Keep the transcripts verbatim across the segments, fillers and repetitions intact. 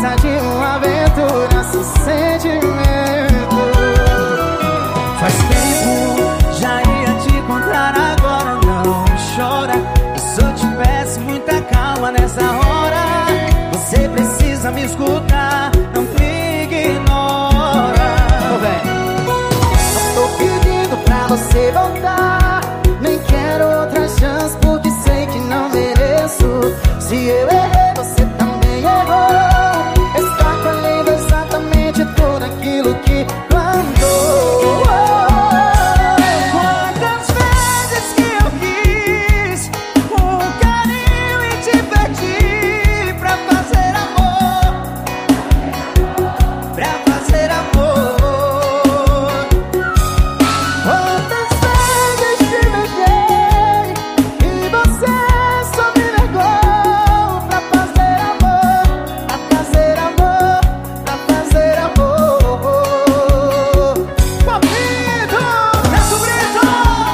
passa de uma aventura sem sentimento. Faz tempo, já ia te encontrar, agora não chora. Eu só te peço muita calma nessa hora. Você precisa me escutar, não me ignora. Ô, véi, eu tô pedindo pra você voltar. Nem quero outra chance porque sei que não mereço. Se eu errei, você também errou. Está colhendo exatamente tudo aquilo que plantou. Quantas vezes que eu quis com carinho e te perdi pra fazer amor, pra fazer amor. Quantas vezes te beijei e você só me negou pra fazer amor, pra fazer amor, pra fazer amor. Papito, Neto Brito,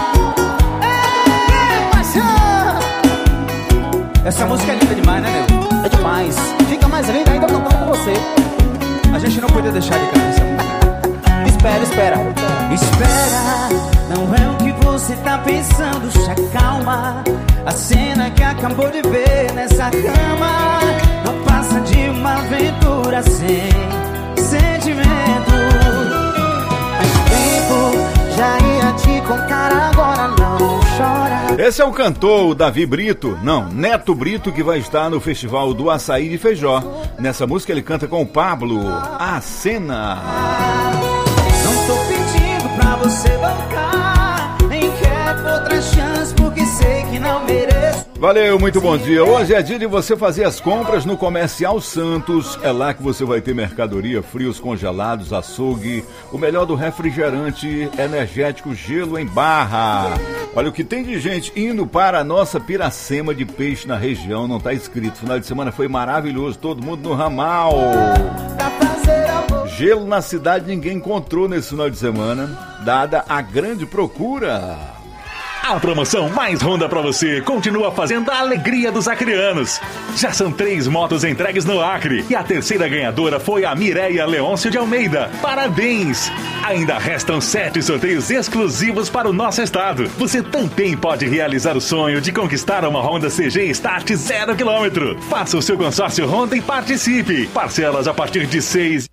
ei, paixão. Essa música é linda demais, né, meu? É demais. Fica mais linda ainda cantando com você. A gente não podia deixar de cantar essa música. Espera, espera. Espera, não é o que você tá pensando, se acalma. A cena que acabou de ver nessa cama não passa de uma aventura sem sentimento. Faz tempo, já ia te contar, agora não chora. Esse é o cantor, o Davi Brito, não, Neto Brito, que vai estar no Festival do Açaí de Feijó. Nessa música ele canta com o Pablo, A Cena. Não tô pedindo pra você voltar, nem quero outra chance porque sei que não mereço. Valeu, muito bom dia. Hoje é dia de você fazer as compras no Comercial Santos. É lá que você vai ter mercadoria, frios congelados, açougue, o melhor do refrigerante energético, gelo em barra. Olha o que tem de gente indo para a nossa Piracema de peixe na região, não tá escrito. Final de semana foi maravilhoso, todo mundo no ramal. Gelo na cidade ninguém encontrou nesse final de semana, dada a grande procura. A promoção Mais Honda pra você continua fazendo a alegria dos acrianos. Já são três motos entregues no Acre e a terceira ganhadora foi a Mireia Leôncio de Almeida. Parabéns! Ainda restam sete sorteios exclusivos para o nosso estado. Você também pode realizar o sonho de conquistar uma Honda C G Start zero quilômetro. Faça o seu consórcio Honda e participe. Parcelas a partir de seis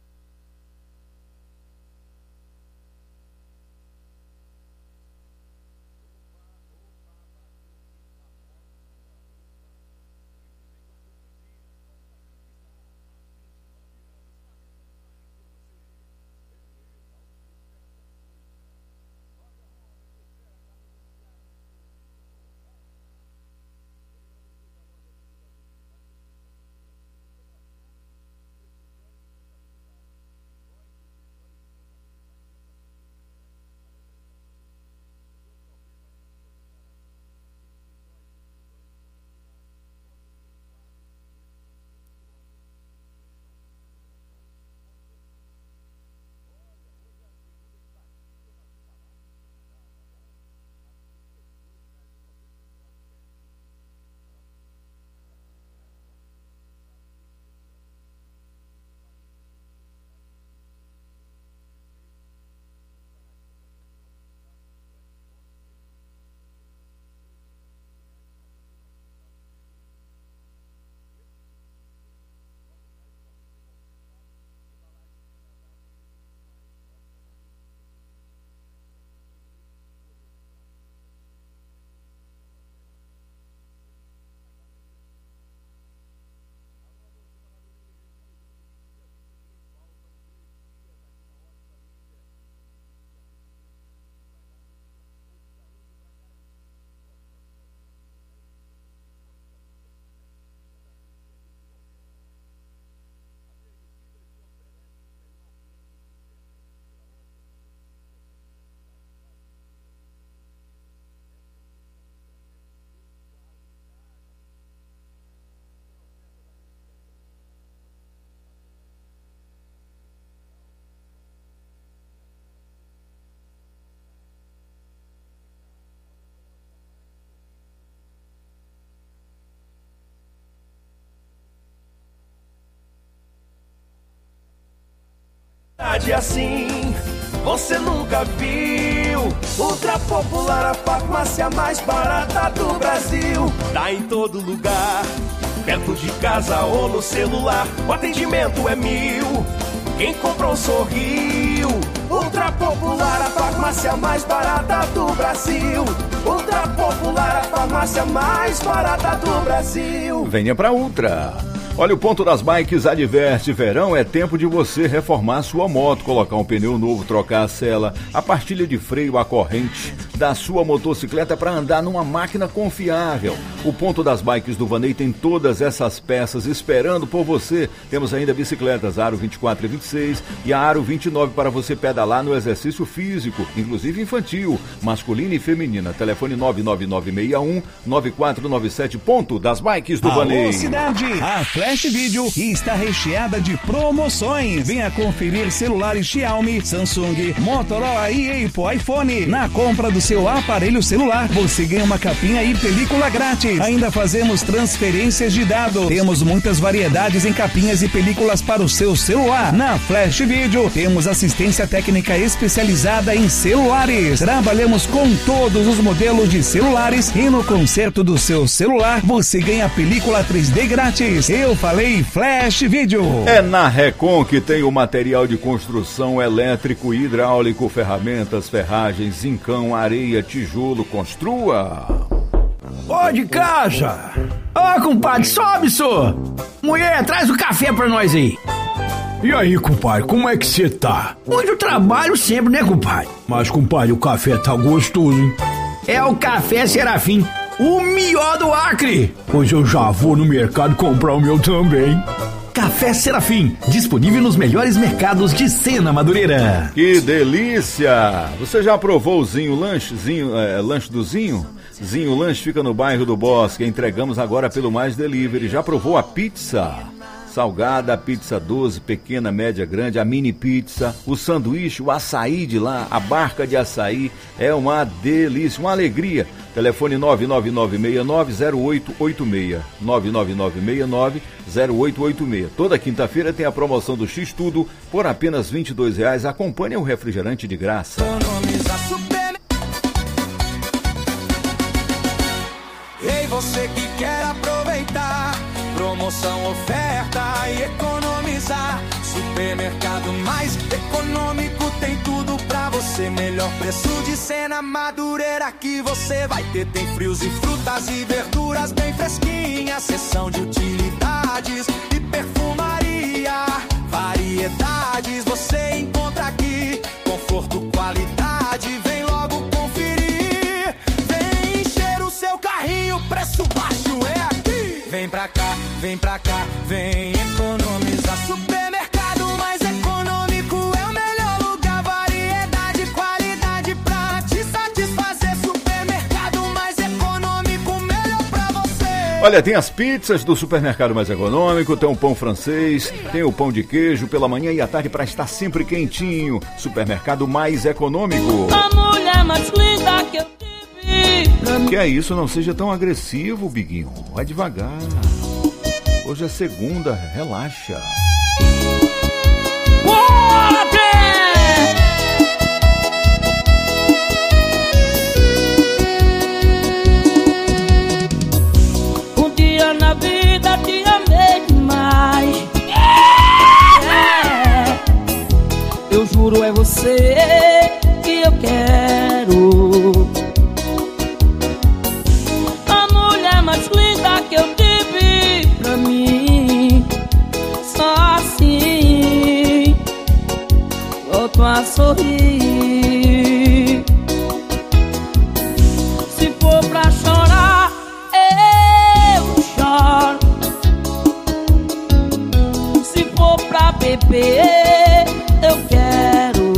Assim, você nunca viu. Ultra Popular, a farmácia mais barata do Brasil. Tá em todo lugar, perto de casa ou no celular. O atendimento é mil, quem comprou sorriu. Ultra Popular, a farmácia mais barata do Brasil. Ultra Popular, a farmácia mais barata do Brasil. Venha pra Ultra. Olha, o Ponto das Bikes adverte: verão é tempo de você reformar sua moto, colocar um pneu novo, trocar a sela, a pastilha de freio, a corrente da sua motocicleta para andar numa máquina confiável. O Ponto das Bikes do Vanei tem todas essas peças esperando por você. Temos ainda bicicletas Aro vinte e quatro e vinte e seis e a Aro vinte e nove para você pedalar no exercício físico, inclusive infantil, masculina e feminina. Telefone nove nove nove seis um nove quatro nove sete. Ponto das Bikes do Vanei. Alô, cidade! A Flash Video está recheada de promoções. Venha conferir celulares Xiaomi, Samsung, Motorola e Apple iPhone. Na compra do seu aparelho celular, você ganha uma capinha e película grátis. Ainda fazemos transferências de dados. Temos muitas variedades em capinhas e películas para o seu celular. Na Flash Video, temos assistência técnica especializada em celulares. Trabalhamos com todos os modelos de celulares e no conserto do seu celular, você ganha película três D grátis. Eu falei Flash Video. É na Recon que tem o material de construção elétrico e hidráulico, ferramentas, ferragens, zincão, areia, tijolo. Construa. Ô, de casa! Ô, compadre, sobe, só! Mulher, traz o café pra nós aí. E aí, compadre, como é que você tá? Muito trabalho sempre, né, compadre? Mas, compadre, o café tá gostoso, hein? É o Café Serafim, o melhor do Acre. Pois eu já vou no mercado comprar o meu também. Café Serafim, disponível nos melhores mercados de Sena Madureira. Que delícia! Você já provou o Zinho Lanche? Zinho, é, lanche do Zinho? Zinho Lanche fica no bairro do Bosque. Entregamos agora pelo Mais Delivery. Já provou a pizza? Salgada, a pizza doce, pequena, média, grande, a mini pizza, o sanduíche, o açaí de lá, a barca de açaí, é uma delícia, uma alegria. Telefone nove nove nove seis nove zero oito oito seis, nove nove nove seis nove zero oito oito seis. Toda quinta-feira tem a promoção do X-Tudo por apenas vinte e dois reais. Acompanhe o refrigerante de graça. Ei, você que quer aproveitar promoção, oferta e economizar. Supermercado Mais Econômico tem tudo pra você. Melhor preço de Sena Madureira que você vai ter. Tem frios e frutas e verduras bem fresquinhas. Seção de utilidades e perfumaria. Variedades você encontra aqui. Conforto, qualidade, vem logo conferir. Vem encher o seu carrinho, preço baixo é aqui. Vem pra cá, vem pra cá, vem economizar. Supermercado Mais Econômico é o melhor lugar. Variedade, qualidade pra te satisfazer. Supermercado Mais Econômico, melhor pra você. Olha, tem as pizzas do Supermercado Mais Econômico, tem o pão francês, tem o pão de queijo pela manhã e à tarde para estar sempre quentinho. Supermercado Mais Econômico. A mulher mais linda que eu tive. Que é isso, não seja tão agressivo, Biguinho. Vai devagar. Hoje é segunda, relaxa. Bora, um dia na vida te amei demais. É, eu juro, é você que eu quero. A mulher mais linda que eu tive pra mim. Só assim volto a sorrir. Se for pra chorar, eu choro. Se for pra beber, eu quero.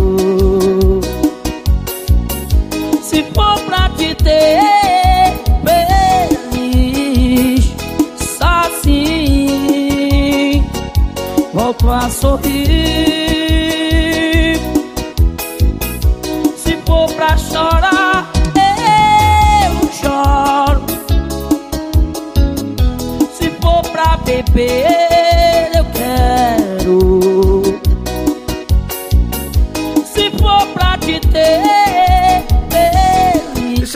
Se for pra te ter feliz, só assim volto a sorrir. Se for pra chorar, eu choro. Se for pra beber, eu quero.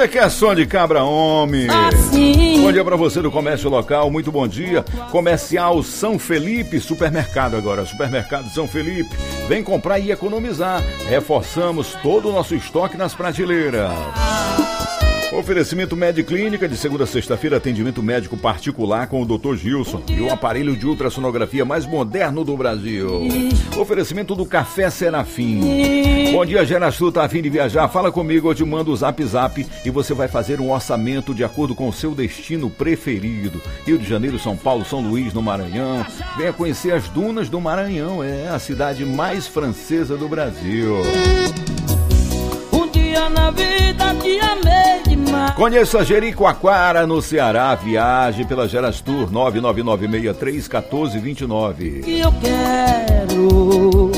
Você quer som de cabra homem? Assim. Bom dia pra você do comércio local, muito bom dia. Comercial São Felipe, supermercado agora, supermercado São Felipe. Vem comprar e economizar. Reforçamos todo o nosso estoque nas prateleiras. Oferecimento Mediclínica, de segunda a sexta-feira, atendimento médico particular com o doutor Gilson e o aparelho de ultrassonografia mais moderno do Brasil. Oferecimento do Café Serafim. Bom dia, Gerastu, tá a fim de viajar? Fala comigo, eu te mando o zap zap e você vai fazer um orçamento de acordo com o seu destino preferido. Rio de Janeiro, São Paulo, São Luís, no Maranhão. Venha conhecer as dunas do Maranhão, é a cidade mais francesa do Brasil. Um dia na vida te amei demais. Conheça Jericoacoara, no Ceará. Viaje pela Gerastur nove nove nove seis três um quatro dois nove. Que eu quero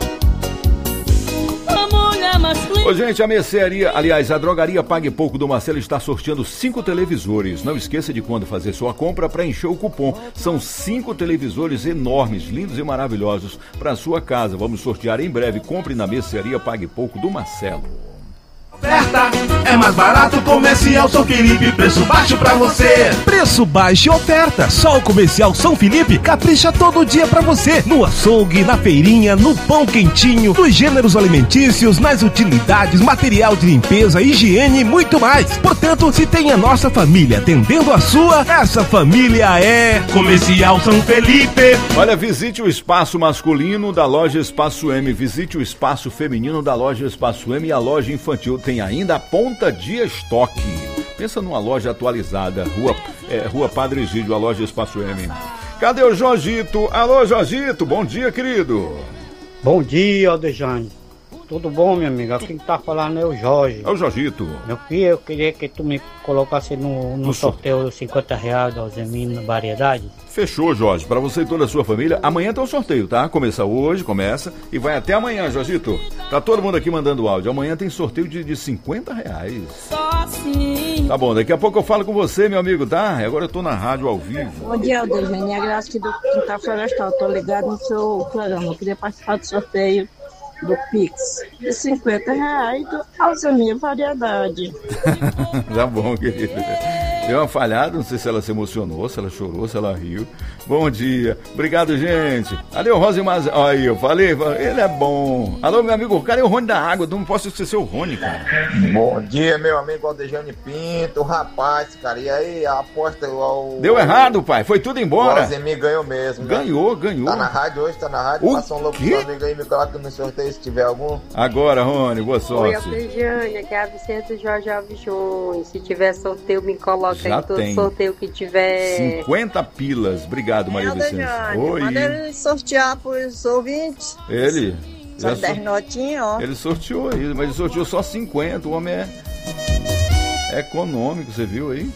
a mulher mais linda. Ô, gente, a mercearia, aliás, a drogaria Pague Pouco do Marcelo está sorteando cinco televisores. Não esqueça de quando fazer sua compra para encher o cupom. São cinco televisores enormes, lindos e maravilhosos para sua casa. Vamos sortear em breve. Compre na mercearia Pague Pouco do Marcelo. Oferta é mais barato, Comercial São Felipe, preço baixo pra você. Preço baixo e oferta. Só o Comercial São Felipe capricha todo dia pra você. No açougue, na feirinha, no pão quentinho, nos gêneros alimentícios, nas utilidades, material de limpeza, higiene e muito mais. Portanto, se tem a nossa família atendendo a sua, essa família é Comercial São Felipe. Olha, visite o espaço masculino da loja Espaço M, visite o espaço feminino da loja Espaço M e a loja infantil. Tem ainda a ponta de estoque. Pensa numa loja atualizada, Rua, é, Rua Padre Egídio, a loja Espaço M. Cadê o Jorgito? Alô, Jorgito, bom dia, querido. Bom dia, Aldejane. Tudo bom, meu amigo? Quem tá falando é o Jorge. É o Jorgito. Meu filho, eu queria que tu me colocasse no, no, no sorteio dos cinquenta reais da Alzemino Variedade. Fechou, Jorge, para você e toda a sua família. Amanhã tem o sorteio, tá? Começa hoje, começa e vai até amanhã, Jorgito. Tá todo mundo aqui mandando áudio. Amanhã tem sorteio de, de cinquenta reais. Só assim. Tá bom, daqui a pouco eu falo com você, meu amigo, tá? Agora eu tô na rádio ao vivo. Bom dia, Aldejane. É a Graça aqui do Quintal Florestal. Tô ligado no seu programa. Eu queria participar do sorteio do Pix de cinquenta reais do Alzemino Variedade. Tá bom, querido. Deu uma falhada, não sei se ela se emocionou, se ela chorou, se ela riu. Bom dia. Obrigado, gente. Adeus, Rosimar. Aí, eu falei, ele é bom. Alô, meu amigo, cadê o Rony da água? Não posso esquecer o Rony, cara. Bom dia, meu amigo Aldejane Pinto. Rapaz, cara, e aí a aposta... O, Deu errado, pai. Foi tudo embora. O Alzemir ganhou mesmo. Ganhou, né? ganhou. Tá na rádio hoje, tá na rádio. O Passa um louco pro amigo aí, me coloca no sorteio se tiver algum. Agora, Rony, boa sorte. Oi, Aldejane, aqui é a Vicente Jorge Alves Júnior. Se tiver sorteio, me coloca Já aí todo tem. sorteio que tiver. cinquenta pilas. Obrigado, Maria Vicente. Oi. Manda ele sortear pros ouvintes. Ele? Só ele dez sor... notinhas, ó. Ele sorteou aí, mas ele sorteou só cinquenta. O homem é econômico, você viu aí?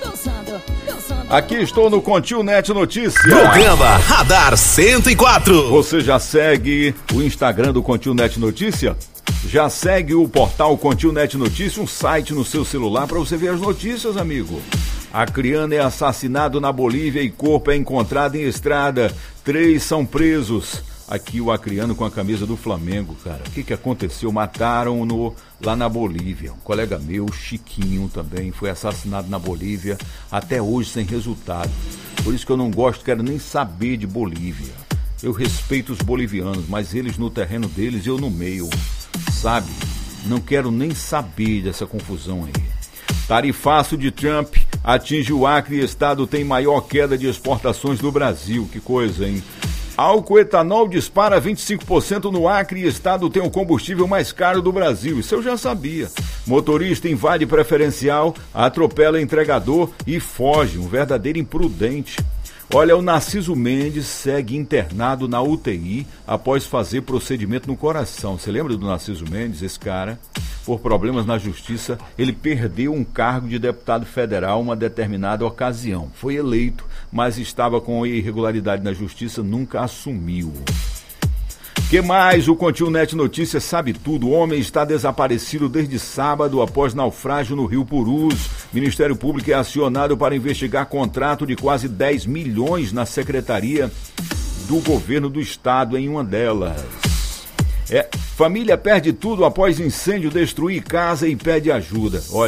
Aqui estou no Continu.net Notícias. Programa Radar cento e quatro. Você já segue o Instagram do Continu.net Notícia? Já segue o portal Continu.net Notícia, um site no seu celular para você ver as notícias, amigo. Acriano é assassinado na Bolívia e corpo é encontrado em estrada. Três são presos. Aqui o acriano com a camisa do Flamengo, cara. O que que aconteceu? Mataram-no lá na Bolívia. Um colega meu, Chiquinho, também foi assassinado na Bolívia, até hoje sem resultado. Por isso que eu não gosto, quero nem saber de Bolívia. Eu respeito os bolivianos, mas eles no terreno deles e eu no meio, sabe? Não quero nem saber dessa confusão aí. Tarifaço de Trump atinge o Acre e estado tem maior queda de exportações do Brasil. Que coisa, hein? Álcool etanol dispara vinte e cinco por cento no Acre e estado tem o combustível mais caro do Brasil. Isso eu já sabia. Motorista invade preferencial, atropela entregador e foge. Um verdadeiro imprudente. Olha, o Narciso Mendes segue internado na U T I após fazer procedimento no coração. Você lembra do Narciso Mendes, esse cara? Por problemas na justiça, ele perdeu um cargo de deputado federal uma determinada ocasião. Foi eleito, mas estava com irregularidade na justiça, nunca assumiu. Que mais? O Continu.net Notícias sabe tudo. O homem está desaparecido desde sábado após naufrágio no Rio Purus. Ministério Público é acionado para investigar contrato de quase dez milhões na Secretaria do Governo do Estado em uma delas. É, família perde tudo após incêndio destruir casa e pede ajuda. Olha,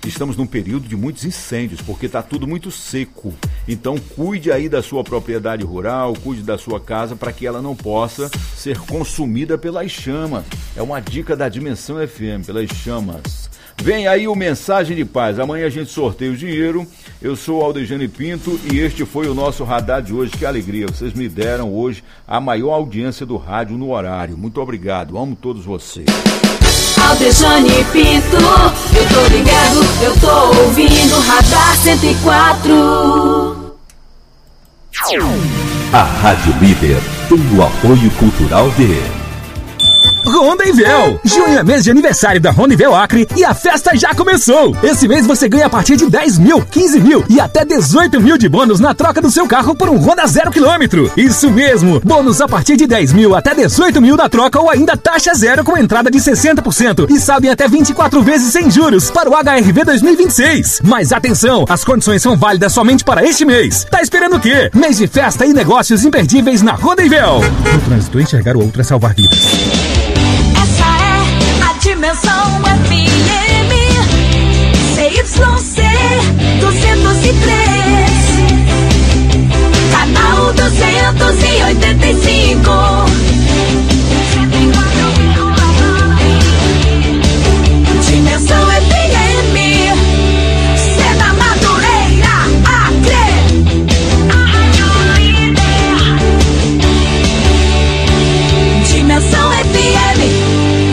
estamos num período de muitos incêndios, porque está tudo muito seco. Então cuide aí da sua propriedade rural, cuide da sua casa para que ela não possa ser consumida pelas chamas. É uma dica da Dimensão F M, pelas chamas. Vem aí o Mensagem de Paz. Amanhã a gente sorteia o dinheiro. Eu sou o Aldejane Pinto e este foi o nosso radar de hoje. Que alegria, vocês me deram hoje a maior audiência do rádio no horário. Muito obrigado, amo todos vocês. Aldejane Pinto, eu tô ligado, eu tô ouvindo Radar cento e quatro. A Rádio Líder tem o apoio cultural de Ronda-Invel. Junho é mês de aniversário da Ronda-Invel Acre e a festa já começou. Esse mês você ganha a partir de dez mil, quinze mil e até dezoito mil de bônus na troca do seu carro por um Honda zero quilômetro. Isso mesmo, bônus a partir de dez mil até dezoito mil na troca ou ainda taxa zero com entrada de sessenta por cento e saldo em até vinte e quatro vezes sem juros para o H R V dois mil e vinte e seis. Mas atenção, as condições são válidas somente para este mês. Tá esperando o quê? Mês de festa e negócios imperdíveis na Ronda-Invel. No trânsito, enxergar o outro é salvar vidas. Dimensão F M C Y C duzentos e três, canal duzentos e oitenta e cinco. Dimensão F M, Cena Madureira, Acre. Dimensão F M.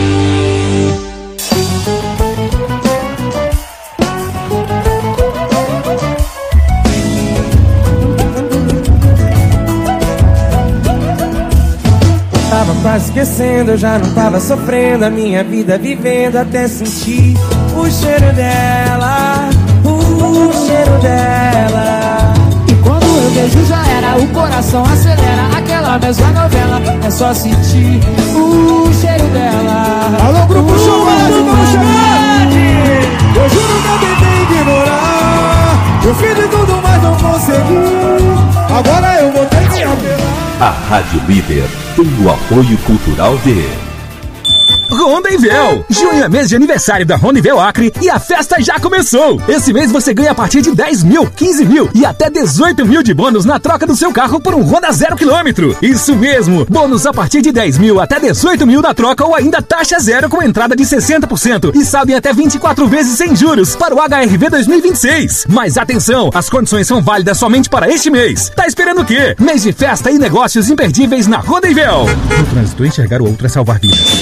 Tava quase esquecendo, eu já não tava sofrendo a minha vida vivendo até sentir o cheiro dela, o cheiro dela. E quando eu vejo já era, o coração acelera, aquela mesma novela, é só sentir o cheiro dela. Alô, grupo Chamado, vamos chamar! Eu juro que eu tentei ignorar, eu fiz de tudo, mas não consegui. Agora eu vou ter que apelar. A Rádio Líder tem o apoio cultural de Ronda-Invel. Junho é mês de aniversário da Ronda-Invel Acre e a festa já começou. Esse mês você ganha a partir de dez mil, quinze mil e até dezoito mil de bônus na troca do seu carro por um Honda zero quilômetro. Isso mesmo, bônus a partir de dez mil até dezoito mil na troca ou ainda taxa zero com entrada de sessenta por cento e saldo em até vinte e quatro vezes sem juros para o H R V dois mil e vinte e seis. Mas atenção, as condições são válidas somente para este mês. Tá esperando o quê? Mês de festa e negócios imperdíveis na Ronda-Invel. No trânsito, enxergar o outro é salvar vidas.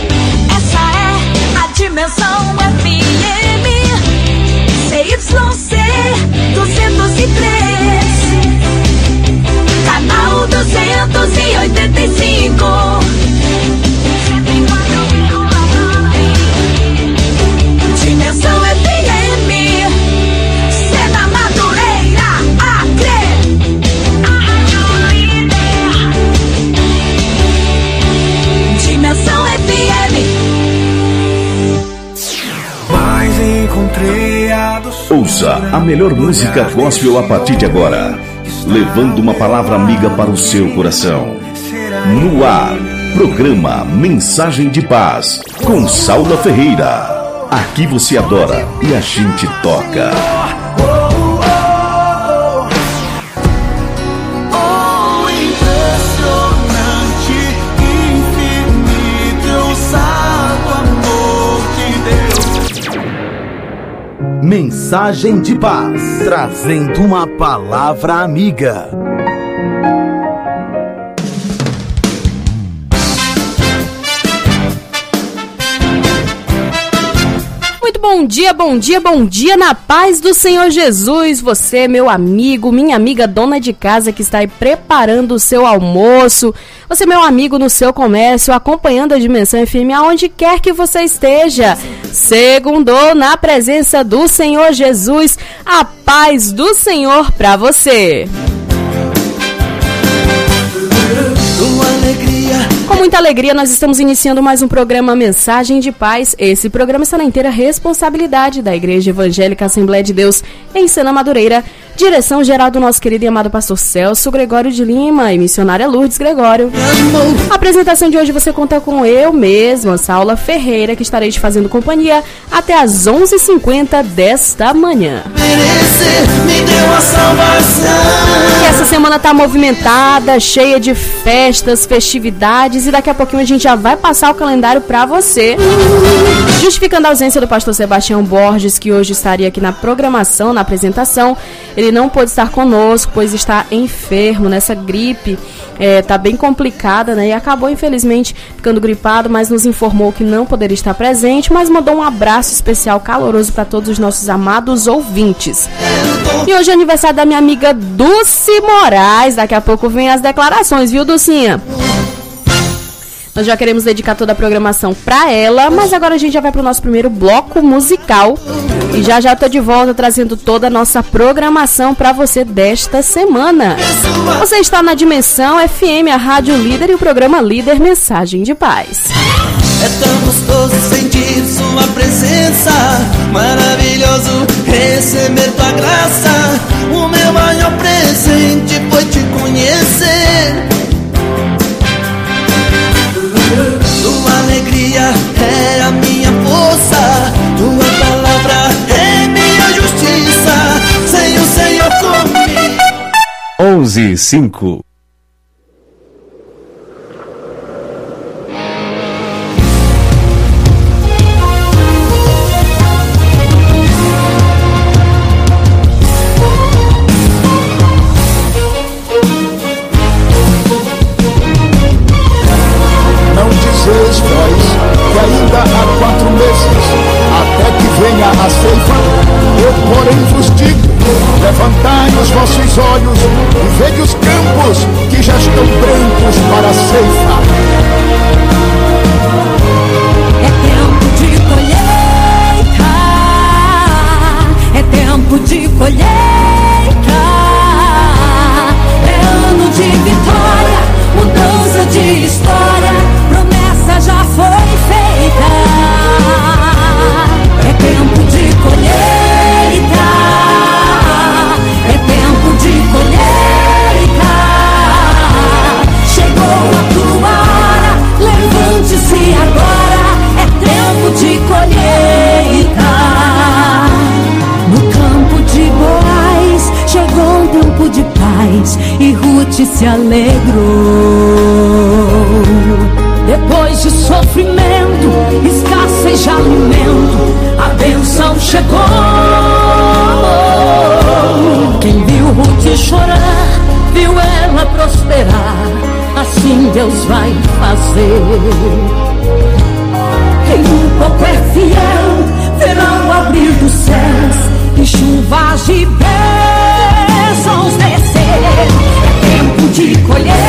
Dimensão F M C Y C duzentos e três, canal duzentos e oitenta e cinco. Dimensão F M, Cena Madureira, Acre. Dimensão F M. Ouça a melhor música gospel a partir de agora, levando uma palavra amiga para o seu coração. No ar, programa Mensagem de Paz, com Saula Ferreira. Aqui você adora e a gente toca. Mensagem de Paz, trazendo uma palavra amiga. Muito bom dia, bom dia, bom dia na paz do Senhor Jesus. Você, meu amigo, minha amiga dona de casa que está aí preparando o seu almoço. Você, meu amigo no seu comércio, acompanhando a Dimensão F M aonde quer que você esteja. Segundou na presença do Senhor Jesus. A paz do Senhor para você. Com muita alegria, nós estamos iniciando mais um programa Mensagem de Paz. Esse programa está na inteira responsabilidade da Igreja Evangélica Assembleia de Deus em Sena Madureira, Direção geral do nosso querido e amado pastor Celso Gregório de Lima e missionária Lourdes Gregório. A apresentação de hoje você conta com eu mesma, Saula Ferreira, que estarei te fazendo companhia até às onze e cinquenta desta manhã. E essa semana tá movimentada, cheia de festas, festividades, e daqui a pouquinho a gente já vai passar o calendário pra você. Justificando a ausência do pastor Sebastião Borges, que hoje estaria aqui na programação, na apresentação, ele não pôde estar conosco, pois está enfermo nessa gripe, é, tá bem complicada, né? E acabou, infelizmente, ficando gripado, mas nos informou que não poderia estar presente, mas mandou um abraço especial, caloroso para todos os nossos amados ouvintes. E hoje é aniversário da minha amiga Dulce Moraes. Daqui a pouco vem as declarações, viu, Dulcinha? Nós já queremos dedicar toda a programação pra ela, mas agora a gente já vai pro nosso primeiro bloco musical. E já já tô de volta trazendo toda a nossa programação pra você desta semana. Você está na Dimensão F M, a Rádio Líder, e o programa Líder Mensagem de Paz. É tão gostoso sentir sua presença, maravilhoso receber tua graça. O meu maior presente foi te conhecer. Tua alegria é a minha força, tua palavra é minha justiça. Sem o Senhor comigo. onze e cinco. Que ainda há quatro meses, até que venha a ceifa, eu porém vos digo: levantai os vossos olhos e vede os campos que já estão brancos para a ceifa. É tempo de colheita, é tempo de colheita, é ano de vitória, mudança de história. Já foi feita. É tempo de colheita, é tempo de colheita. Chegou a tua hora, levante-se agora. É tempo de colheita. No campo de Boaz chegou um tempo de paz e Ruth se alegrou. Depois de sofrimento, escassez de alimento, a bênção chegou. Quem viu Ruth chorar, viu ela prosperar. Assim Deus vai fazer. Quem um pouco é fiel, verá o abrir dos céus e chuvas de bênçãos descer. É tempo de colheita,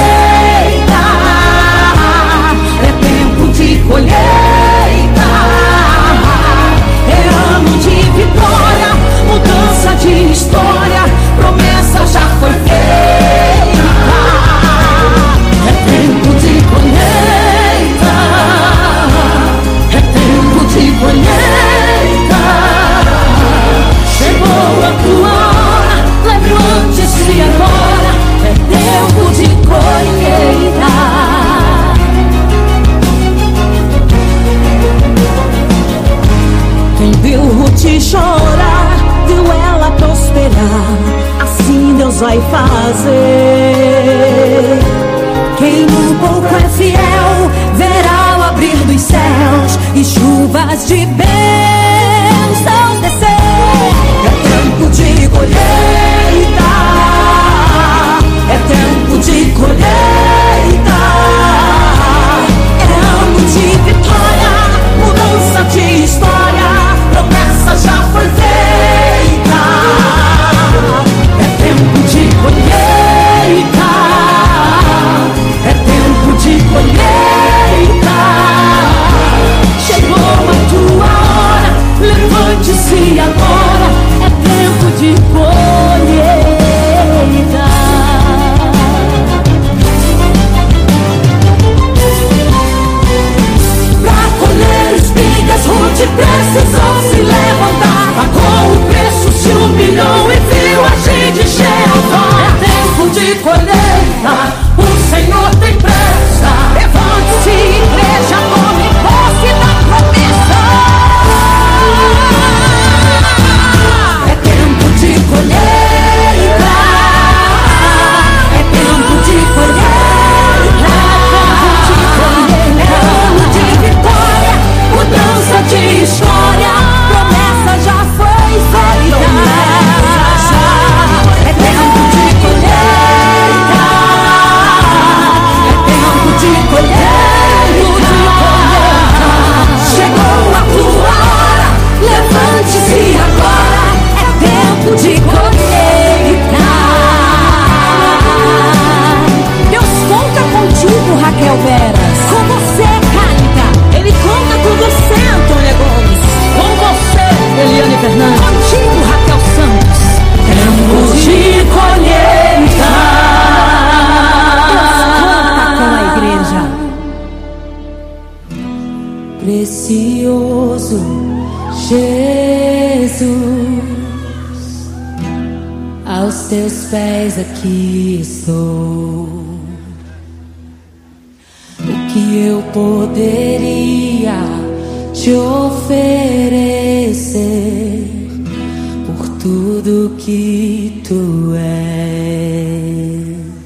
de colheita, é ano de vitória, mudança de história, promessa já foi feita. É tempo de colheita, é tempo de colheita. Chegou a tua hora, levante-se agora, é tempo de colheita. Quem viu Ruth chorar, viu ela prosperar. Assim Deus vai fazer. Quem um pouco é fiel, verá o abrir dos céus e chuvas de bênçãos descer. É tempo de colheita, é tempo de colheita, é ano de vitória, mudança de história, promessa já foi feita. É tempo de colheita, é tempo de colheita. Chegou a tua hora, levante-se agora, é tempo de colheita. Pra colher espigas, Ruth precisou se levantar. Pagou o preço, se humilhou e viu a gente precioso Jesus, aos teus pés aqui estou. O que eu poderia te oferecer por tudo que tu és?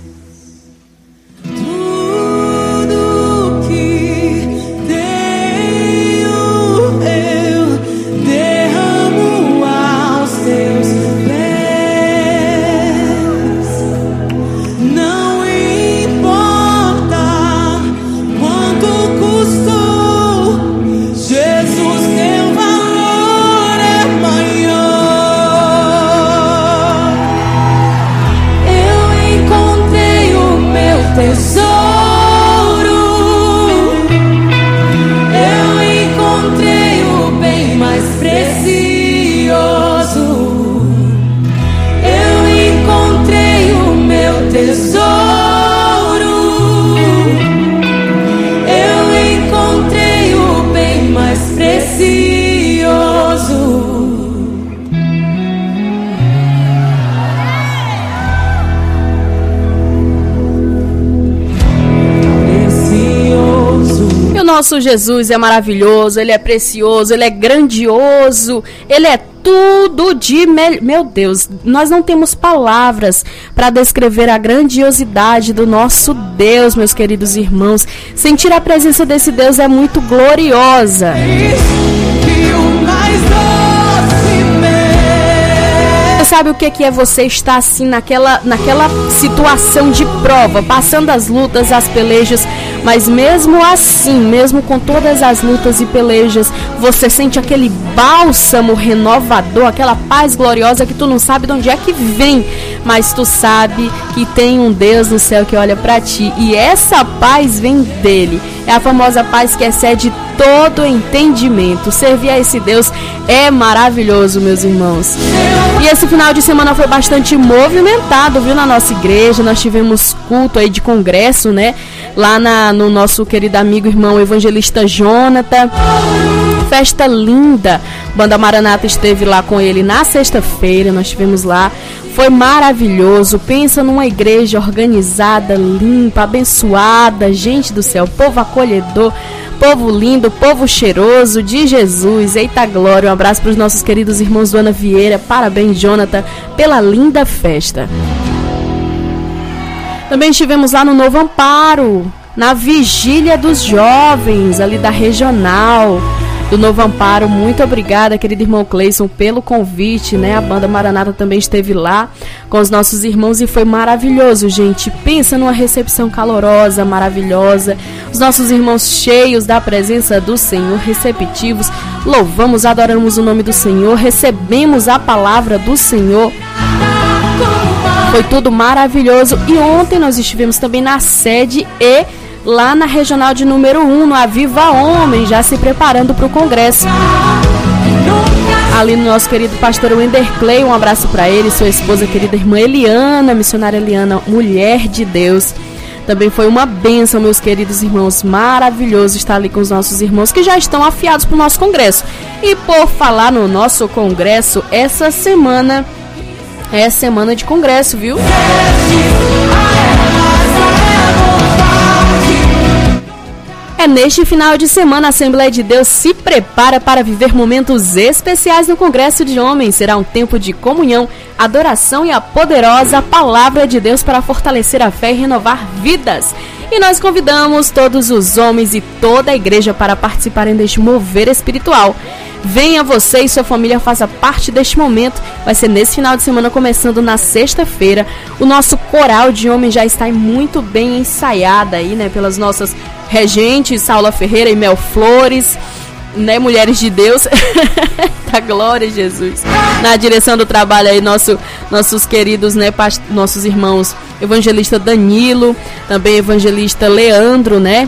Nosso Jesus é maravilhoso, Ele é precioso, Ele é grandioso, Ele é tudo de melhor. Meu Deus, nós não temos palavras para descrever a grandiosidade do nosso Deus, meus queridos irmãos. Sentir a presença desse Deus é muito gloriosa. Você sabe o que é você estar assim naquela, naquela situação de prova, passando as lutas, as pelejas, mas mesmo assim, mesmo com todas as lutas e pelejas, você sente aquele bálsamo renovador, aquela paz gloriosa que tu não sabe de onde é que vem, mas tu sabe que tem um Deus no céu que olha para ti, e essa paz vem dele. É a famosa paz que excede todo entendimento. Servir a esse Deus é maravilhoso, meus irmãos. E esse final de semana foi bastante movimentado, viu, na nossa igreja. Nós tivemos culto aí de congresso, né? Lá na, no nosso querido amigo irmão evangelista Jonathan. Festa linda. Banda Maranata esteve lá com ele na sexta-feira. Nós estivemos lá. Foi maravilhoso. Pensa numa igreja organizada, limpa, abençoada. Gente do céu, povo acolhedor, povo lindo, povo cheiroso de Jesus. Eita glória, um abraço para os nossos queridos irmãos do Ana Vieira. Parabéns, Jonathan, pela linda festa. Também estivemos lá no Novo Amparo, na vigília dos jovens, ali da regional do Novo Amparo. Muito obrigada, querido irmão Cleison, pelo convite, né? A banda Maranata também esteve lá com os nossos irmãos e foi maravilhoso, gente. Pensa numa recepção calorosa, maravilhosa. Os nossos irmãos cheios da presença do Senhor, receptivos. Louvamos, adoramos o nome do Senhor, recebemos a palavra do Senhor. Foi tudo maravilhoso. E ontem nós estivemos também na sede e lá na regional de número um, no Aviva Homem, já se preparando para o congresso. Ali no nosso querido pastor Wender Clay, um abraço para ele, sua esposa querida irmã Eliana, missionária Eliana, mulher de Deus. Também foi uma bênção, meus queridos irmãos, maravilhoso estar ali com os nossos irmãos que já estão afiados para o nosso congresso. E por falar no nosso congresso, essa semana é semana de congresso, viu? É neste final de semana, a Assembleia de Deus se prepara para viver momentos especiais no Congresso de Homens. Será um tempo de comunhão, adoração e a poderosa Palavra de Deus para fortalecer a fé e renovar vidas. E nós convidamos todos os homens e toda a igreja para participarem deste mover espiritual. Venha você e sua família, faça parte deste momento. Vai ser nesse final de semana, começando na sexta-feira. O nosso coral de homens já está muito bem ensaiado aí, né? Pelas nossas regentes, Saula Ferreira e Mel Flores, né? Mulheres de Deus. Da glória, Jesus. Na direção do trabalho aí, nosso, nossos queridos, né? Past- nossos irmãos, evangelista Danilo, também evangelista Leandro, né?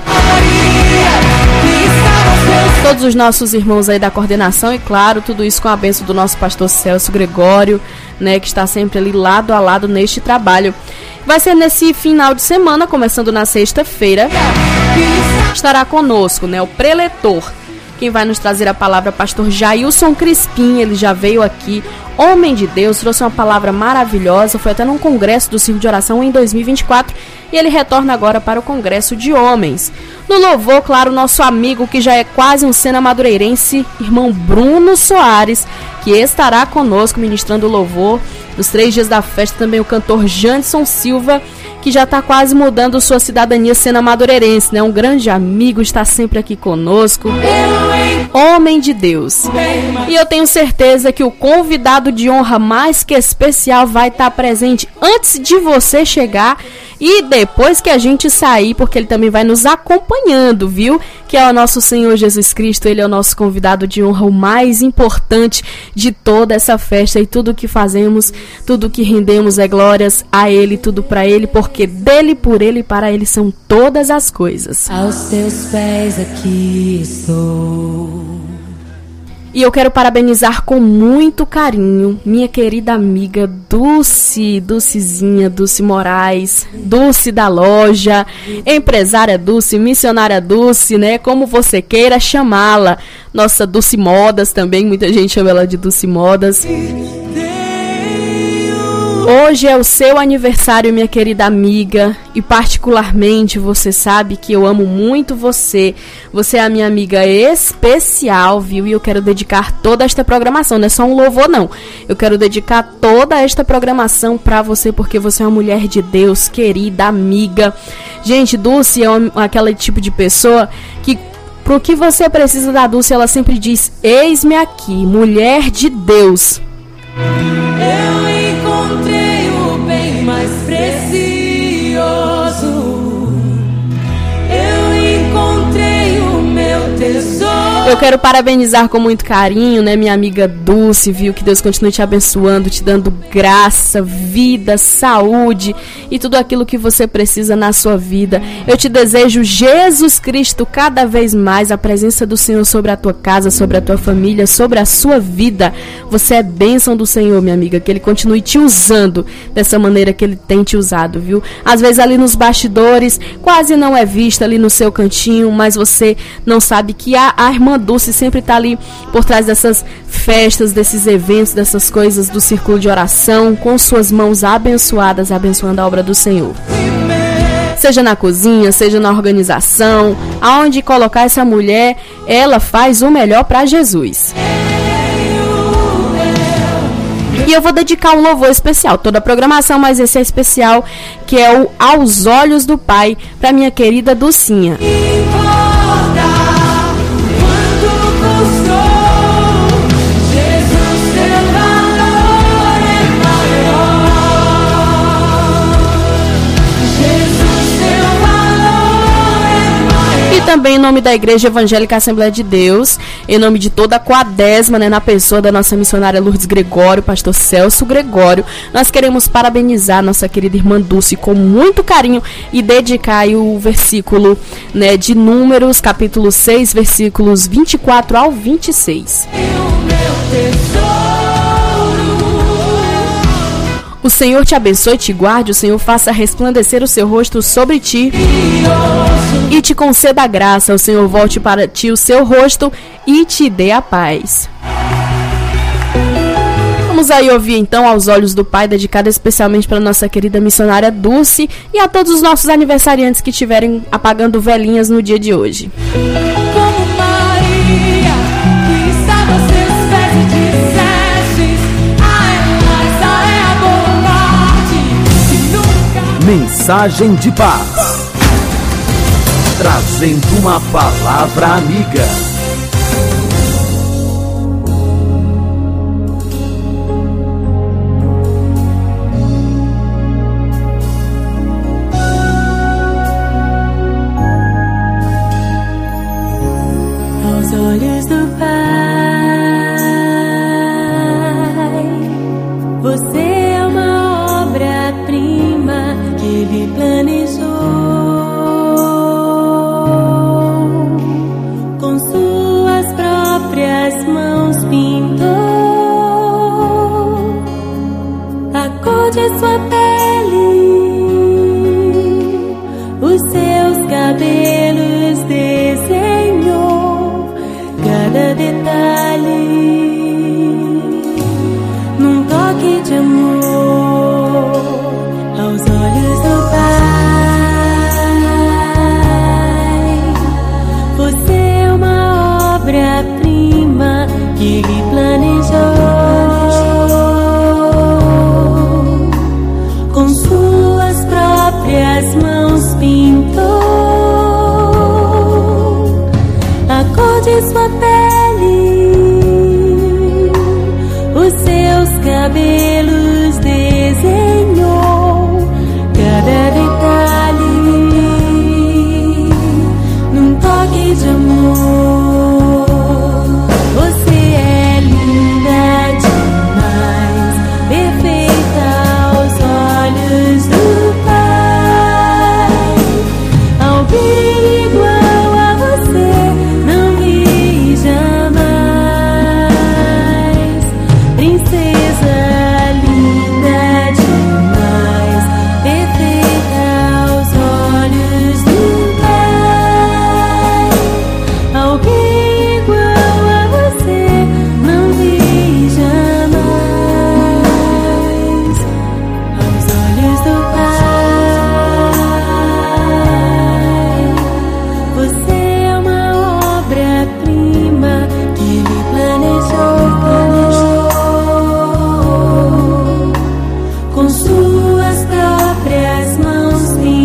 Todos os nossos irmãos aí da coordenação e, claro, tudo isso com a bênção do nosso pastor Celso Gregório, né, que está sempre ali lado a lado neste trabalho. Vai ser nesse final de semana, começando na sexta-feira, estará conosco, né, o preletor Quem vai nos trazer a palavra é o pastor Jailson Crispim. Ele já veio aqui, homem de Deus, trouxe uma palavra maravilhosa, foi até num congresso do Círculo de Oração em dois mil e vinte e quatro e ele retorna agora para o Congresso de Homens. No louvor, claro, nosso amigo que já é quase um cena madureirense, irmão Bruno Soares, que estará conosco ministrando o louvor nos três dias da festa. Também o cantor Janderson Silva, que já está quase mudando sua cidadania cena madureirense, né? Um grande amigo, está sempre aqui conosco. Homem de Deus. E eu tenho certeza que o convidado de honra mais que especial vai estar presente antes de você chegar e depois que a gente sair, porque ele também vai nos acompanhando, viu? Que é o nosso Senhor Jesus Cristo. Ele é o nosso convidado de honra, o mais importante de toda essa festa, e tudo que fazemos, tudo que rendemos é glórias a Ele, tudo para Ele, porque dele, por Ele e para Ele são todas as coisas. Aos teus pés aqui estou. E eu quero parabenizar com muito carinho minha querida amiga Dulce, Dulcezinha, Dulce Moraes, Dulce da loja, empresária Dulce, missionária Dulce, né? Como você queira chamá-la. Nossa Dulce Modas também, muita gente chama ela de Dulce Modas. Hoje é o seu aniversário, minha querida amiga, e particularmente você sabe que eu amo muito você. Você é a minha amiga especial, viu? E eu quero dedicar toda esta programação, não é só um louvor não. Eu quero dedicar toda esta programação pra você, porque você é uma mulher de Deus, querida amiga. Gente, Dulce é um, aquele tipo de pessoa que pro que você precisa da Dulce, ela sempre diz: eis-me aqui, mulher de Deus. Eu encontrei o bem mais precioso. Eu encontrei o meu tesouro. Eu quero parabenizar com muito carinho, né, minha amiga Dulce, viu? Que Deus continue te abençoando, te dando graça, vida, saúde e tudo aquilo que você precisa na sua vida. Eu te desejo, Jesus Cristo, cada vez mais a presença do Senhor sobre a tua casa, sobre a tua família, sobre a sua vida. Você é bênção do Senhor, minha amiga, que Ele continue te usando dessa maneira que Ele tem te usado, viu? Às vezes ali nos bastidores, quase não é vista ali no seu cantinho, mas você não sabe que a, a irmã Dulce sempre está ali por trás dessas festas, desses eventos, dessas coisas do círculo de oração, com suas mãos abençoadas, abençoando a obra do Senhor. Seja na cozinha, seja na organização, aonde colocar essa mulher, ela faz o melhor para Jesus. E eu vou dedicar um louvor especial, toda a programação, mas esse é especial, que é o Aos Olhos do Pai, para minha querida Dulcinha. Também em nome da Igreja Evangélica Assembleia de Deus, em nome de toda a Quadesma, né, na pessoa da nossa missionária Lourdes Gregório, pastor Celso Gregório, nós queremos parabenizar nossa querida irmã Dulce com muito carinho e dedicar aí o versículo, né, de Números, capítulo seis, versículos vinte e quatro ao vinte e seis. O Senhor te abençoe e te guarde, o Senhor faça resplandecer o seu rosto sobre ti e te conceda a graça, o Senhor volte para ti o seu rosto e te dê a paz. Vamos aí ouvir então Aos Olhos do Pai, dedicado especialmente para nossa querida missionária Dulce e a todos os nossos aniversariantes que estiverem apagando velhinhas no dia de hoje. Mensagem de paz, trazendo uma palavra amiga. Aos olhos do Pai, você é uma obra-prima que Ele planejou, com suas próprias mãos pintou a cor de sua pele, os seus cabelos desenhou, detalhe, num toque de amor, aos olhos do Pai. Você é uma obra-prima que Ele planejou, com suas próprias mãos pintou a cor de sua pele, os seus cabelos desenhou, cada detalhe num toque de amor. Você é linda demais, perfeita aos olhos do Pai. Alguém igual a você não vi jamais. Princesa linda demais, perfeita aos olhos do Pai. Alguém igual a você não vi jamais. Aos olhos do Pai, você é uma obra-prima que Ele planejou, com suas próprias mãos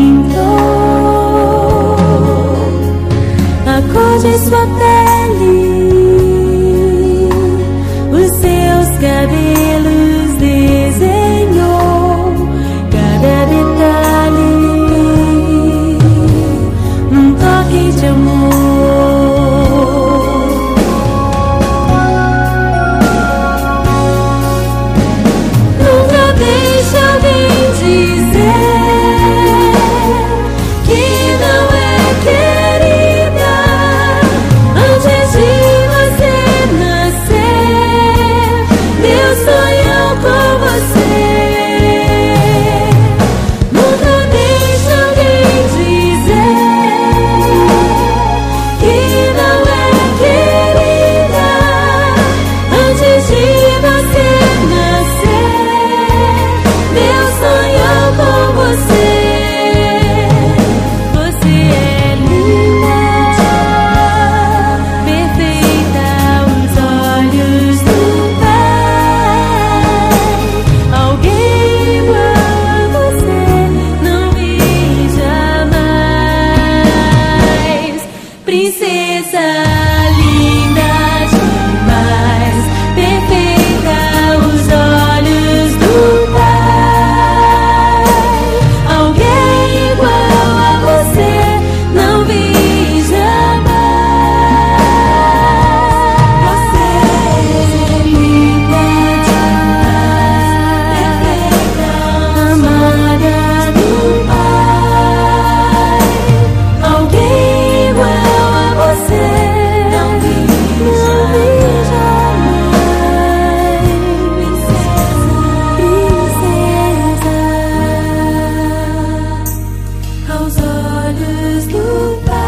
pintou a cor de sua pele, os seus cabelos desenhou, cada detalhe num toque de amor. Nunca deixe alguém dizer que não é querida antes de você nascer. Deus sonhou com você. Nunca deixe alguém dizer que não é querida antes de você nascer. Deus sonhou com você. Você é linda, perfeita aos olhos do Pai. Alguém igual a você não vi jamais. Princesa linda demais, perfeita aos olhos do Pai. Alguém igual a você não vi jamais. Você é linda demais, perfeita, amada do Pai. Alguém igual a você não vi jamais. Princesa, princesa, aos olhos do Pai.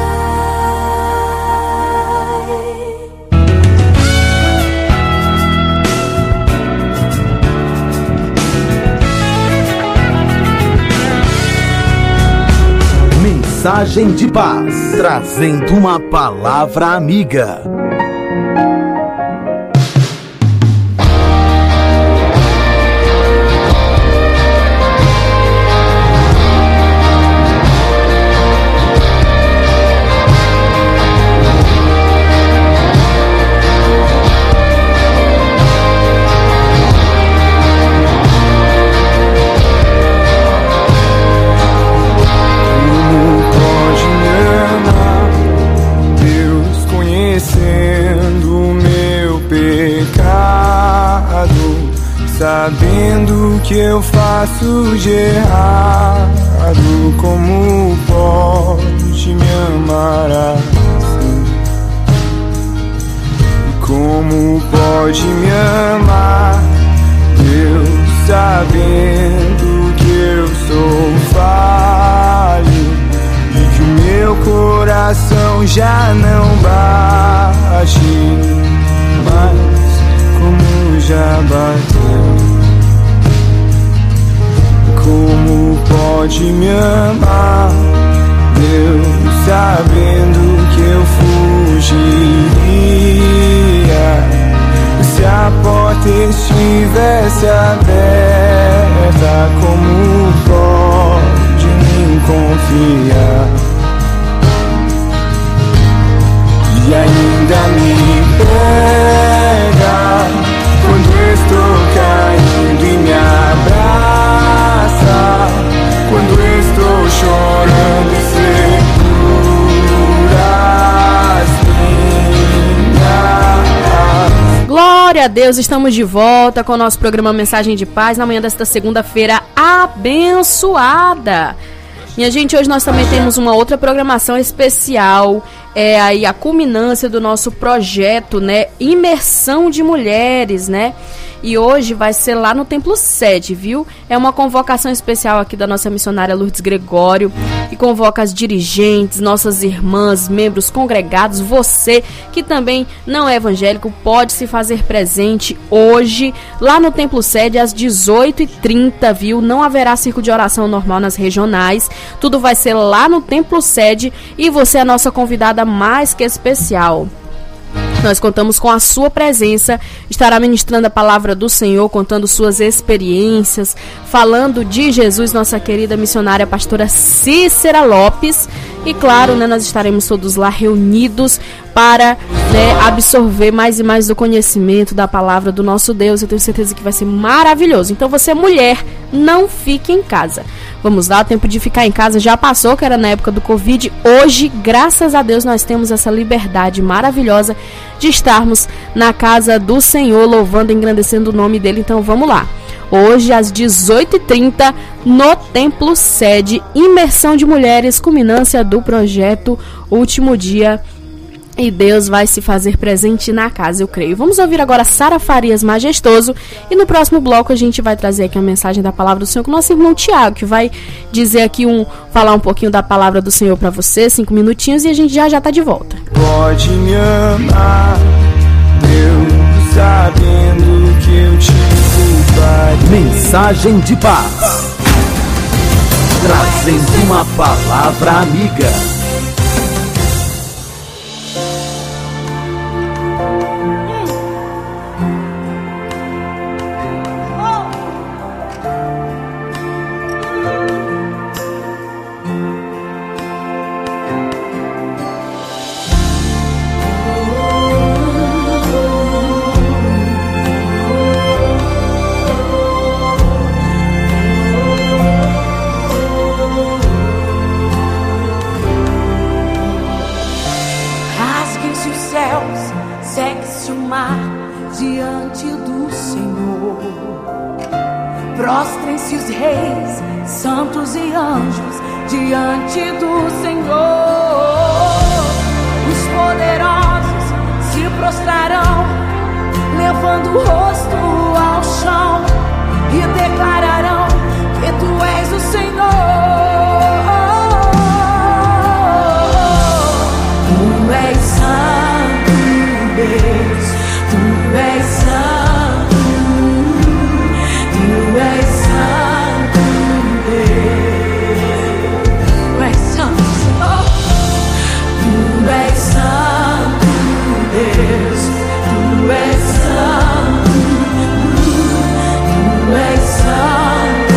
Mensagem de paz, trazendo uma palavra amiga. Como pode me amar, Deus conhecendo o meu pecado, sabendo o que eu faço de errado. Como pode me amar assim? Como pode me amar, Deus sabendo que eu sou falho e que o meu coração já não bate mais como já bateu. Como pode me amar, Deus, sabendo que eu fugiria? Se a porta estivesse aberta, como pode me confiar? E ainda me pega quando estou caindo e me abraça, quando estou chorando e segura as minhas. Glória a Deus, estamos de volta com o nosso programa Mensagem de Paz na manhã desta segunda-feira abençoada. Minha gente, hoje nós também temos uma outra programação especial, é aí a culminância do nosso projeto, né, Imersão de Mulheres, né? E hoje vai ser lá no Templo Sede, viu? É uma convocação especial aqui da nossa missionária Lourdes Gregório, que convoca as dirigentes, nossas irmãs, membros congregados. Você que também não é evangélico pode se fazer presente hoje lá no Templo Sede às dezoito e trinta, viu? Não haverá círculo de oração normal nas regionais. Tudo vai ser lá no Templo Sede e você é a nossa convidada mais que especial. Nós contamos com a sua presença, estará ministrando a palavra do Senhor, contando suas experiências, falando de Jesus, nossa querida missionária pastora Cícera Lopes. E claro, né, nós estaremos todos lá reunidos para, né, absorver mais e mais do conhecimento da palavra do nosso Deus. Eu tenho certeza que vai ser maravilhoso. Então você, mulher, não fique em casa. Vamos dar tempo de ficar em casa, já passou, que era na época do Covid. Hoje, graças a Deus, nós temos essa liberdade maravilhosa de estarmos na casa do Senhor, louvando e engrandecendo o nome dele. Então vamos lá. Hoje, às dezoito e trinta, no Templo Sede, Imersão de Mulheres, culminância do projeto Último Dia. E Deus vai se fazer presente na casa, eu creio. Vamos ouvir agora Sara Farias, Majestoso. E no próximo bloco a gente vai trazer aqui uma mensagem da palavra do Senhor com o nosso irmão Tiago, que vai dizer aqui um, falar um pouquinho da palavra do Senhor para você, cinco minutinhos, e a gente já já tá de volta. Pode me amar, Deus, sabendo que eu te culparia. Mensagem de paz, trazendo uma palavra amiga. Prostrem-se os reis, santos e anjos diante do Senhor. Os poderosos se prostrarão, levando o rosto ao chão, e declararão que tu és o Senhor. Tu és santo, Deus, tu és santo. Tu és santo, Deus. Tu és santo, Senhor. Tu és santo, Deus. Tu és santo. Tu és santo,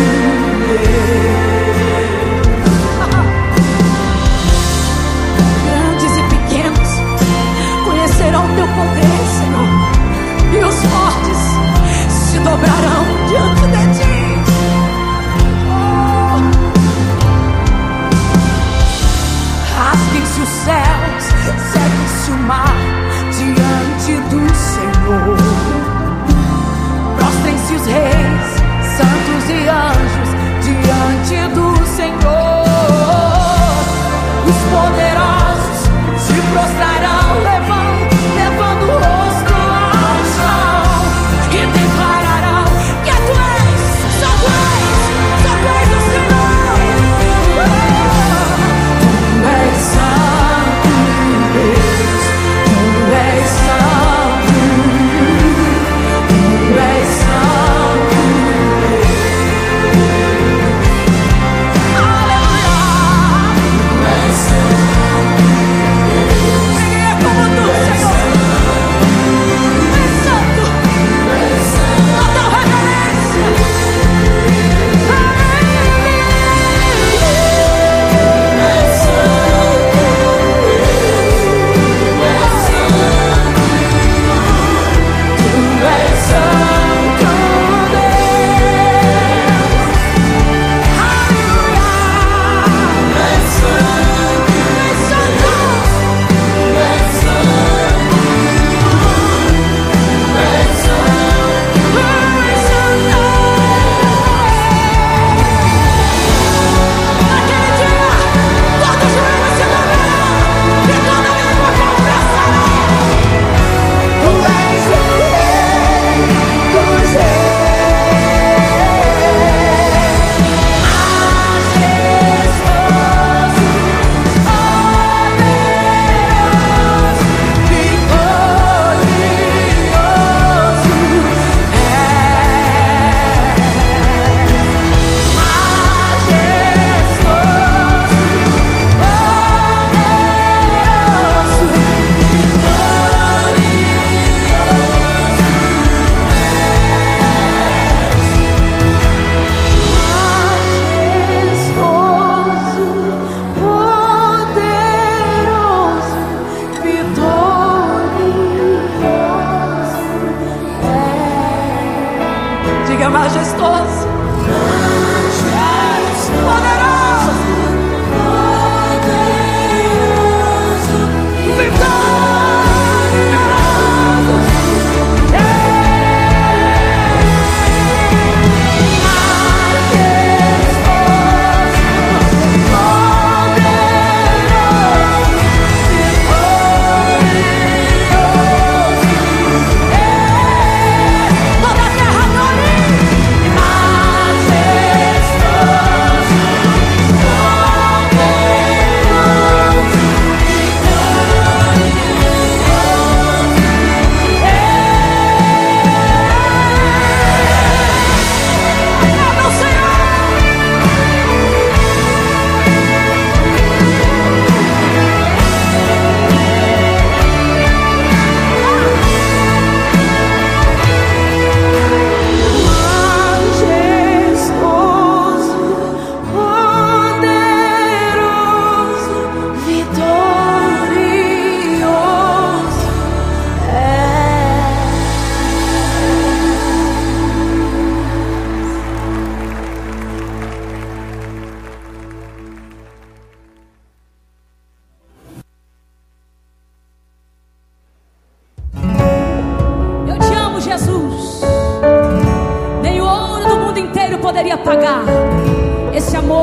Deus. Grandes e pequenos conhecerão teu poder, Senhor. E os fortes se dobrarão diante de ti. Oh. Rasguem-se os céus, segue-se o mar diante do Senhor. Prostrem-se os reis, santos e anjos diante do Senhor. Os poderosos se prostrarão, levando, levando o rosto ao chão, e declararão que tu és, só tu és, só tu és o Senhor. Tu és santo.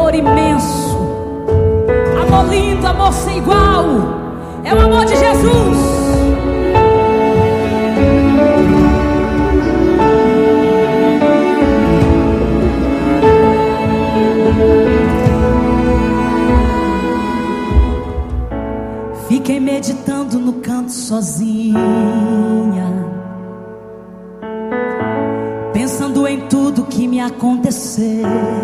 amor imenso, amor lindo, amor sem igual. É o amor de Jesus. Fiquei meditando no canto sozinha, pensando em tudo que me aconteceu,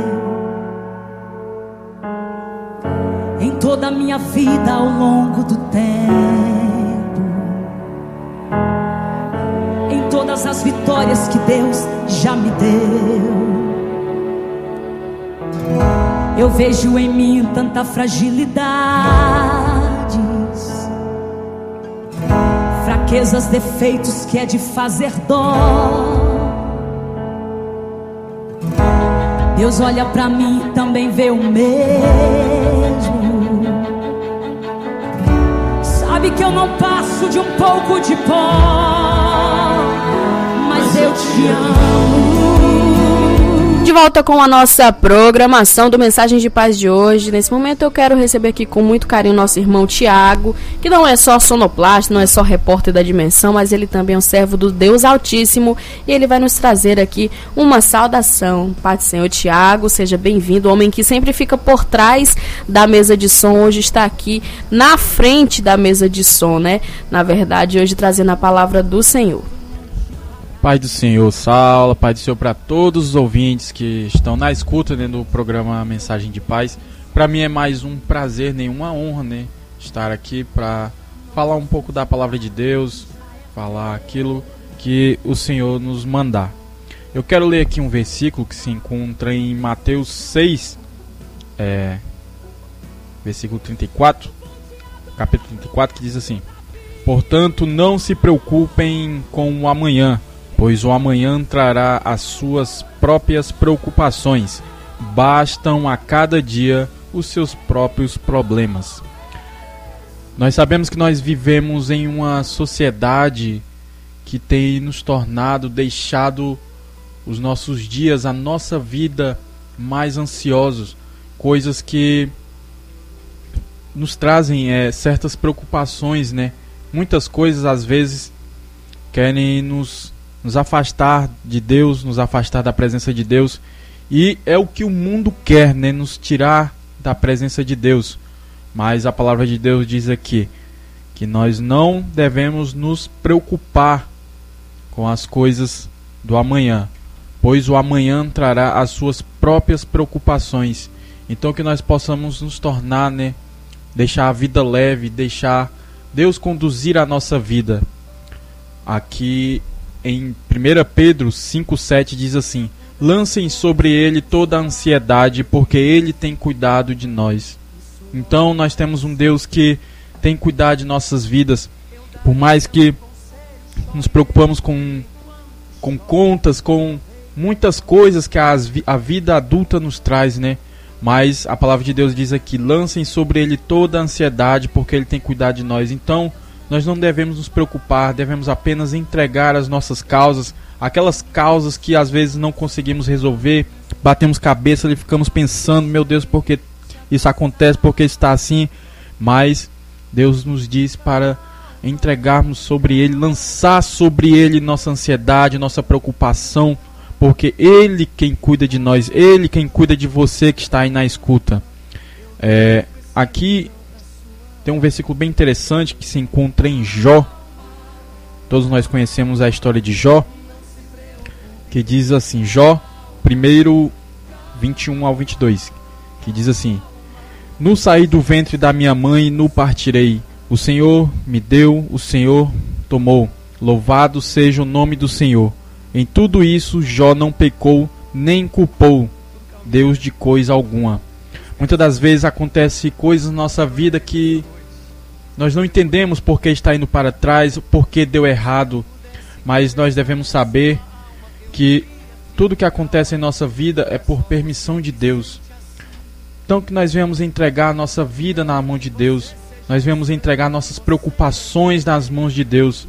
em toda a minha vida ao longo do tempo, em todas as vitórias que Deus já me deu. Eu vejo em mim tanta fragilidade, fraquezas, defeitos que é de fazer dó. Deus olha pra mim e também vê o mesmo. Sabe que eu não passo de um pouco de pó, mas eu te amo. De volta com a nossa programação do Mensagem de Paz de hoje. Nesse momento eu quero receber aqui com muito carinho nosso irmão Tiago, que não é só sonoplasta, não é só repórter da Dimensão, mas ele também é um servo do Deus Altíssimo, e ele vai nos trazer aqui uma saudação. Pai do Senhor. Tiago, seja bem-vindo, o homem que sempre fica por trás da mesa de som, hoje está aqui na frente da mesa de som, né? Na verdade, hoje trazendo a palavra do Senhor. Pai do Senhor, Saulo, Pai do Senhor para todos os ouvintes que estão na escuta, né, do programa Mensagem de Paz. Para mim é mais um prazer, nenhuma honra, né, estar aqui para falar um pouco da palavra de Deus, falar aquilo que o Senhor nos mandar. Eu quero ler aqui um versículo que se encontra em Mateus seis, é, versículo trinta e quatro, capítulo trinta e quatro, que diz assim: portanto, não se preocupem com o amanhã, pois o amanhã trará as suas próprias preocupações. Bastam a cada dia os seus próprios problemas. Nós sabemos que nós vivemos em uma sociedade que tem nos tornado, deixado os nossos dias, a nossa vida mais ansiosos. Coisas que nos trazem é, certas preocupações, né? Muitas coisas às vezes querem nos nos afastar de Deus, nos afastar da presença de Deus, e é o que o mundo quer, né? Nos tirar da presença de Deus. Mas a palavra de Deus diz aqui que nós não devemos nos preocupar com as coisas do amanhã, pois o amanhã trará as suas próprias preocupações. Então que nós possamos nos tornar, né? Deixar a vida leve, deixar Deus conduzir a nossa vida. Aqui em primeira Pedro cinco, sete diz assim: lancem sobre ele toda a ansiedade, porque ele tem cuidado de nós. Então nós temos um Deus que tem cuidado de nossas vidas. Por mais que nos preocupamos com, com contas, com muitas coisas que as, a vida adulta nos traz, né? Mas a palavra de Deus diz aqui: lancem sobre ele toda a ansiedade, porque ele tem cuidado de nós. Então nós não devemos nos preocupar, devemos apenas entregar as nossas causas, aquelas causas que às vezes não conseguimos resolver, batemos cabeça e ficamos pensando: meu Deus, por que isso acontece, por que está assim? Mas Deus nos diz para entregarmos sobre ele, lançar sobre ele nossa ansiedade, nossa preocupação, porque ele quem cuida de nós, ele quem cuida de você que está aí na escuta. É, aqui tem um versículo bem interessante que se encontra em Jó. Todos nós conhecemos a história de Jó, que diz assim, Jó, primeiro, vinte e um ao vinte e dois, que diz assim: no saí do ventre da minha mãe, no partirei. O Senhor me deu, o Senhor tomou. Louvado seja o nome do Senhor. Em tudo isso, Jó não pecou, nem culpou Deus de coisa alguma. Muitas das vezes acontece coisas na nossa vida que nós não entendemos por que está indo para trás, por que deu errado, mas nós devemos saber que tudo que acontece em nossa vida é por permissão de Deus. Então que nós venhamos entregar a nossa vida na mão de Deus, nós venhamos entregar nossas preocupações nas mãos de Deus,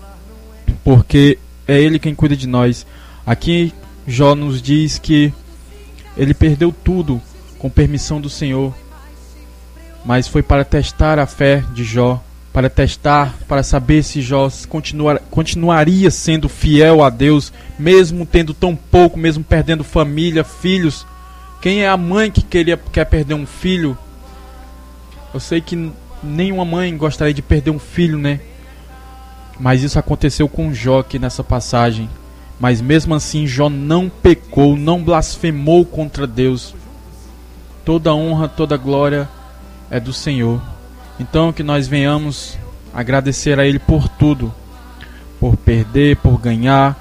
porque é Ele quem cuida de nós. Aqui Jó nos diz que ele perdeu tudo com permissão do Senhor, mas foi para testar a fé de Jó, para testar, para saber se Jó continuar, continuaria sendo fiel a Deus, mesmo tendo tão pouco, mesmo perdendo família, filhos. Quem é a mãe que queria, quer perder um filho? Eu sei que nenhuma mãe gostaria de perder um filho, né? Mas isso aconteceu com Jó aqui nessa passagem. Mas mesmo assim Jó não pecou, não blasfemou contra Deus. Toda honra, toda glória é do Senhor. Então que nós venhamos agradecer a Ele por tudo, por perder, por ganhar,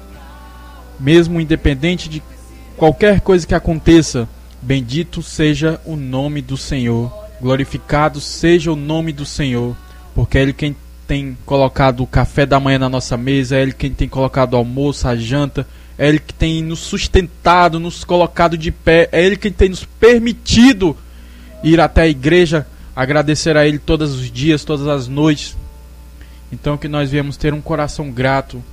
mesmo independente de qualquer coisa que aconteça. Bendito seja o nome do Senhor, glorificado seja o nome do Senhor, porque é Ele quem tem colocado o café da manhã na nossa mesa, é Ele quem tem colocado o almoço, a janta, é Ele que tem nos sustentado, nos colocado de pé, é Ele quem tem nos permitido ir até a igreja, agradecer a Ele todos os dias, todas as noites. Então que nós viemos ter um coração grato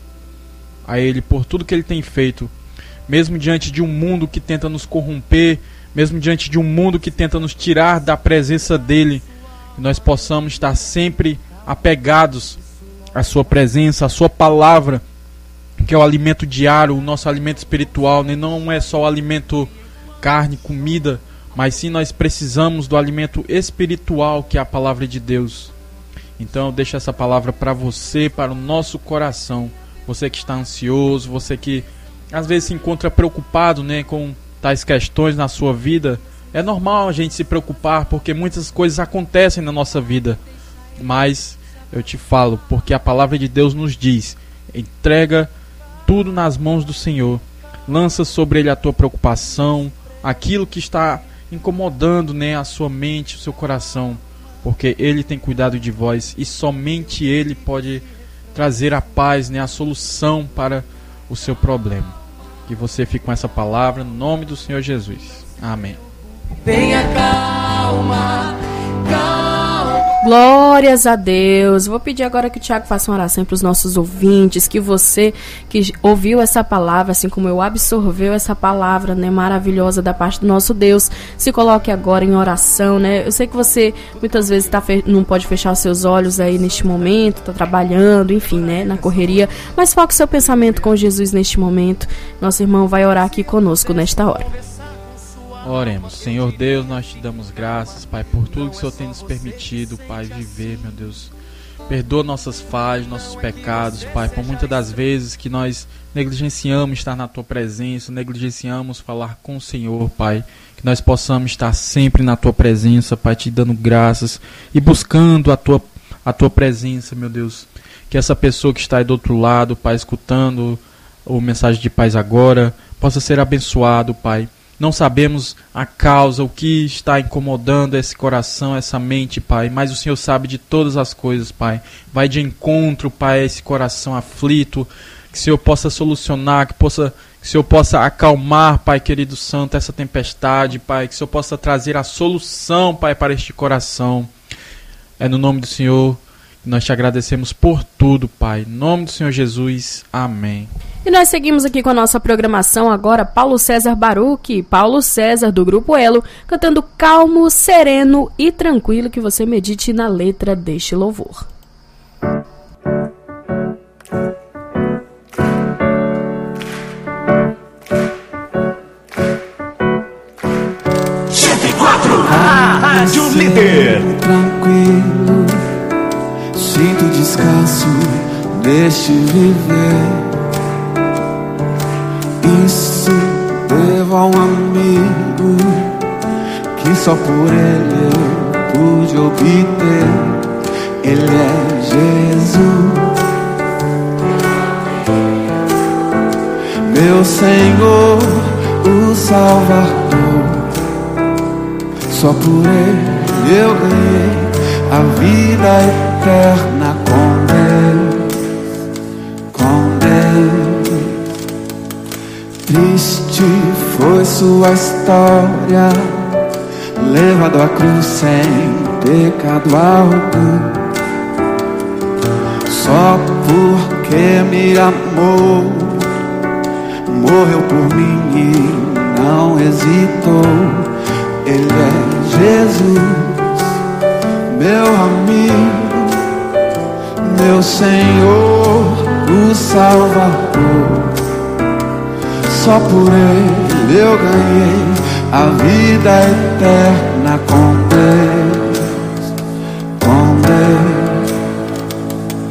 a Ele por tudo que Ele tem feito, mesmo diante de um mundo que tenta nos corromper, mesmo diante de um mundo que tenta nos tirar da presença dEle, que nós possamos estar sempre apegados à Sua presença, à Sua palavra, que é o alimento diário, o nosso alimento espiritual, né? Não é só o alimento carne, comida, mas sim nós precisamos do alimento espiritual, que é a palavra de Deus. Então eu deixo essa palavra para você, para o nosso coração. Você que está ansioso, você que às vezes se encontra preocupado, né, com tais questões na sua vida. É normal a gente se preocupar, porque muitas coisas acontecem na nossa vida. Mas eu te falo, porque a palavra de Deus nos diz: entrega tudo nas mãos do Senhor. Lança sobre Ele a tua preocupação, aquilo que está incomodando, né, a sua mente, o seu coração, porque Ele tem cuidado de vós e somente Ele pode trazer a paz, né, a solução para o seu problema. Que você fique com essa palavra no nome do Senhor Jesus. Amém. Tenha calma, calma. Glórias a Deus. Vou pedir agora que o Tiago faça uma oração para os nossos ouvintes, que você que ouviu essa palavra, assim como eu absorveu essa palavra, né, maravilhosa da parte do nosso Deus, se coloque agora em oração, né? Eu sei que você muitas vezes tá fe- não pode fechar os seus olhos aí neste momento, está trabalhando, enfim, né, na correria, mas foque seu pensamento com Jesus neste momento. Nosso irmão vai orar aqui conosco nesta hora. Oremos. Senhor Deus, nós te damos graças, Pai, por tudo que o Senhor tem nos permitido, Pai, viver, meu Deus. Perdoa nossas falhas, nossos pecados, Pai, por muitas das vezes que nós negligenciamos estar na Tua presença, negligenciamos falar com o Senhor, Pai. Que nós possamos estar sempre na Tua presença, Pai, te dando graças e buscando a Tua, a tua presença, meu Deus. Que essa pessoa que está aí do outro lado, Pai, escutando o Mensagem de Paz agora, possa ser abençoado, Pai. Não sabemos a causa, o que está incomodando esse coração, essa mente, Pai. Mas o Senhor sabe de todas as coisas, Pai. Vai de encontro, Pai, a esse coração aflito. Que o Senhor possa solucionar, que, possa, que o Senhor possa acalmar, Pai querido santo, essa tempestade, Pai. Que o Senhor possa trazer a solução, Pai, para este coração. É no nome do Senhor que nós te agradecemos por tudo, Pai. Em nome do Senhor Jesus. Amém. E nós seguimos aqui com a nossa programação agora, Paulo César Baruch, Paulo César do Grupo Elo, cantando calmo, sereno e tranquilo, que você medite na letra deste louvor. cento e quatro, a Rádio Líder. Tranquilo, sinto descanso neste viver. Isso devo a um amigo que só por ele eu pude obter. Ele é Jesus, meu Senhor, o Salvador. Só por ele eu ganhei a vida eterna com Deus, com Deus. Triste foi sua história, levado à cruz sem pecado algum. Só porque me amou, morreu por mim e não hesitou. Ele é Jesus, meu amigo, meu Senhor, o Salvador. Só por Ele eu ganhei a vida eterna com Ele.